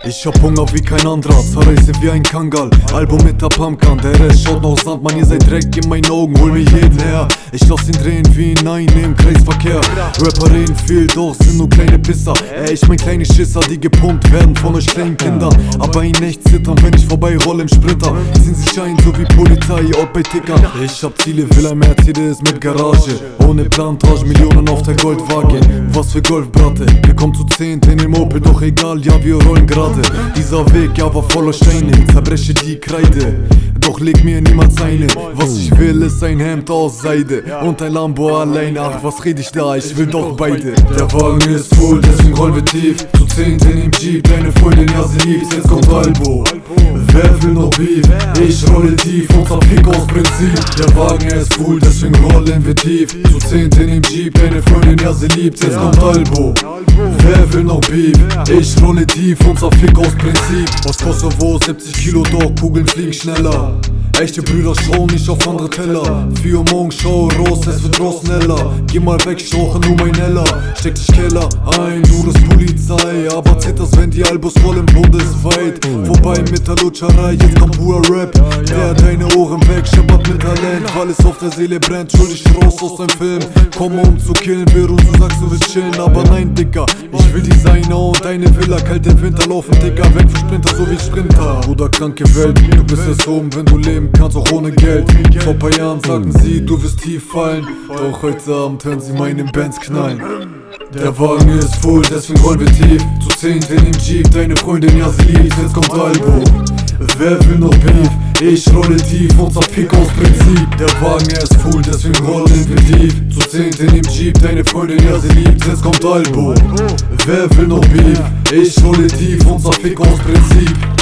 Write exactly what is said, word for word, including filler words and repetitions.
Ich hab Hunger wie kein anderer, zerreiße wie ein Kangal. Album mit der Pumpgun, der Rest schaut noch Sand. Man, ihr seid Dreck in meinen Augen, hol mir jeden her. Ich lass ihn drehen wie Nein im Kreisverkehr. Rapper reden viel, doch sind nur kleine Pisser. Ey, ich mein kleine Schisser, die gepumpt werden von euch kleinen Kindern. Aber in echt zittern, wenn ich vorbei roll im Sprinter. Sind sie schein, so wie Polizei, out bei Tickern. Ich hab Ziele, will ein Mercedes mit Garage. Ohne Plantage, Millionen auf der Goldwaage. Was für Golfbratte, wir kommen zu zehnt in dem Opel, doch egal, ja wir rollen gerade. Dieser Weg, ja, war voller Steine, zerbreche die Kreide, doch leg mir niemals eine. Was ich will, ist ein Hemd aus Seide und ein Lambo allein. Ach, was red ich da, ich will doch beide. Der Wagen ist voll, deswegen rollen wir tief. Zu zehnt in dem Jeep, deine Freundin, ja, sie liebt. Jetzt kommt Albo, wer will noch Beef? Ich rolle tief, unser Pick aus Prinzip. Der Wagen ist voll, deswegen rollen wir tief. Zu zehnt in dem Jeep, deine Freundin, ja, sie liebt. Jetzt kommt Albo, wer will noch Beef? Ich rolle tief, unser Fick aus Prinzip. Aus Kosovo, siebzig Kilo, doch Kugeln fliegen schneller. Echte Brüder schauen nicht auf andere Teller. vier Uhr morgens schau raus, es wird draußen heller. Geh mal weg, ich rauche nur mein Heller. Steck dich Keller ein, du bist Polizei. Aber zitterst, wenn die Albus rollen bundesweit. Vorbei mit der Lutscherei, jetzt kommt purer Rap. Der deine Ohren weg, scheppert mit Talent. Weil es auf der Seele brennt, schuldig raus aus deinem Film. Komm um zu killen, während du sagst, du willst chillen. Aber nein, Dicker, ich will Designer und deine Villa. Kalt im Winter laufen, Dicker, weg für Sprinter, so wie Sprinter. Bruder, kranke Welt, du bist es oben, wenn du lebst. Kannst auch ohne Geld. Vor paar Jahren sagten sie, du wirst tief fallen. Doch heute Abend hören sie meinen Bands knallen. Der Wagen ist voll, deswegen rollen wir tief. Zu zehnt in dem Jeep, deine Freundin, ja, sie liebt. Jetzt kommt Albo, wer will noch Beef? Ich rolle tief, unser Pick aus Prinzip. Der Wagen ist voll, deswegen rollen wir tief. Zu zehnt in dem Jeep, deine Freundin, ja, sie liebt. Jetzt kommt Albo, wer will noch Beef? Ich rolle tief, unser Pick aus Prinzip.